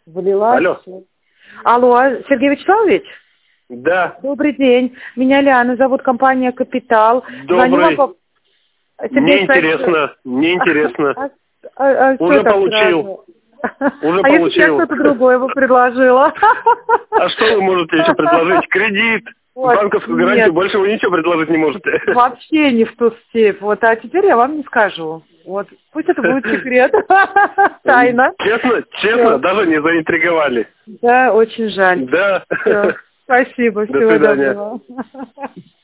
Влилась. Алло. Алло, Сергей Вячеславович? Да. Добрый день. Меня Лиана зовут, компания «Капитал». Добрый. Неинтересно. Неинтересно. Уже получил. Уже а получил. если я что-то другое бы предложила? А что вы можете еще предложить? Кредит. Вот, Банковскую гарантию, больше вы ничего предложить не можете. Вообще не в ту степь. Вот, а теперь я вам не скажу. Вот, пусть это будет секрет. Тайна. Честно, даже не заинтриговали. Да, очень жаль. Да. Всё. Спасибо. До свидания. Доброго.